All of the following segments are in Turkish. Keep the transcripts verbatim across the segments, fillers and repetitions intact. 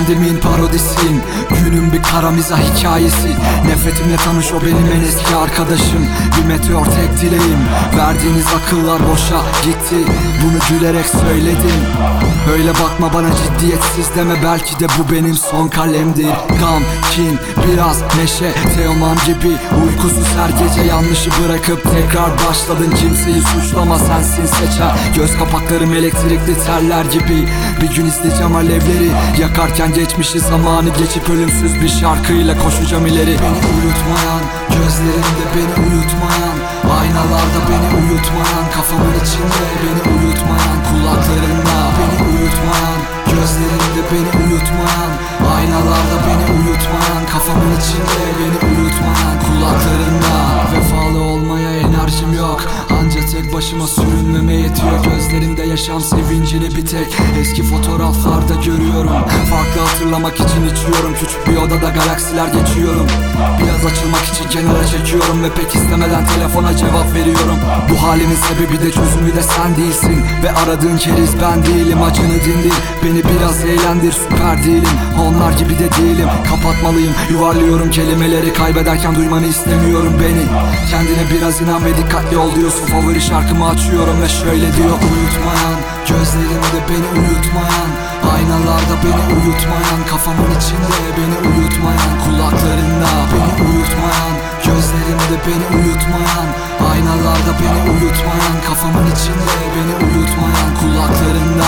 kendimin parodisiyim. Günün bir kara mizah hikayesi. Nefretimle tanış, o benim en eski arkadaşım. Bir meteor tek dileğim. Verdiğiniz akıllar boşa gitti, bunu gülerek söyledim. Öyle bakma bana, ciddiyetsiz deme, belki de bu benim son kalemdir. Gam, kin, biraz neşe, Teoman gibi uykusuz her gece yanlışı bırakıp tekrar başladın. Kimseyi suçlama, sensin seçen. Göz kapaklarım elektrikli teller gibi. Bir gün izleyeceğim alevleri yakarken geçmişi, zamanı geçip ölümsüz bir şarkıyla koşacağım ileri. Beni uyutmayan, gözlerinde beni uyutmayan, aynalarda beni uyutmayan, kafamın içinde beni uyutmayan, kulaklarında beni uyutmayan, gözlerinde beni uyutmayan, aynalarda beni uyutmayan, kafamın içinde beni uyutmayan, kulaklarında. Vefalı olmaya enerjim yok, anca tek başıma sürünmeme yetiyor. Gözlerinde yaşam sevincini bir tek eski fotoğraflarda görüyorum. Farklı hatırlamak için içiyorum, küçük bir odada galaksiler geçiyorum. Biraz açılmak için kenara çekiyorum ve pek istemeden telefona cevap veriyorum. Bu halimin sebebi de çözümü de sen değilsin ve aradığın keriz ben değilim. Acını dindir, beni biraz eğlendir, süper değilim, onlar gibi de değilim. Kapatmalıyım, yuvarlıyorum kelimeleri, kaybederken duymanı istemiyorum beni. Kendine biraz inan ve dikkatli ol diyorsun, favori şarkımı açıyorum ve şöyle diyor. Uyutmayan, gözlerimde beni uyutmayan, aynalarda beni uyutmayan, kafamın içinde beni uyutmayan, kulaklarında beni uyutmayan, gözlerimde beni uyutmayan, aynalarda beni uyutmayan, kafamın içinde beni uyutmayan, kulaklarında.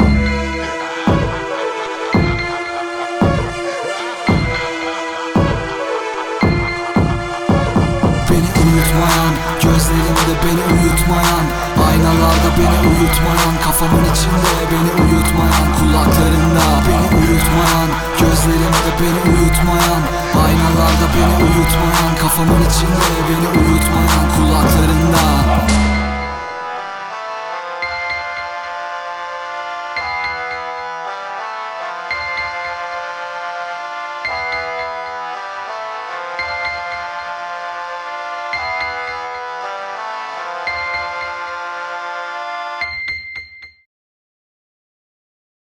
Beni uyutmayan, gözlerimde beni uyutmayan, aynalarda beni uyutmayan, kafamın içinde beni uyutmayan, kulaklarında beni uyutmayan, gözlerimde beni uyutmayan, aynalarda beni uyutmayan, kafamın içinde beni uyutmayan.